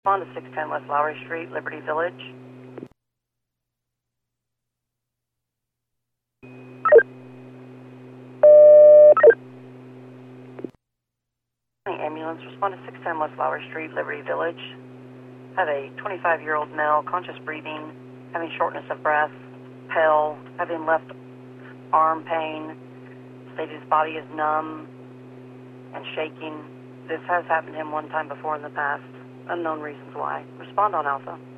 On to 610 West Lowry Street, Liberty Village. Ambulance, respond to 610 West Lowry Street, Liberty Village. Have a 25-year-old male, conscious breathing, having shortness of breath, pale, having left arm pain, stated his body is numb and shaking. This has happened to him one time before in the past. Unknown reasons why. Respond on Alpha.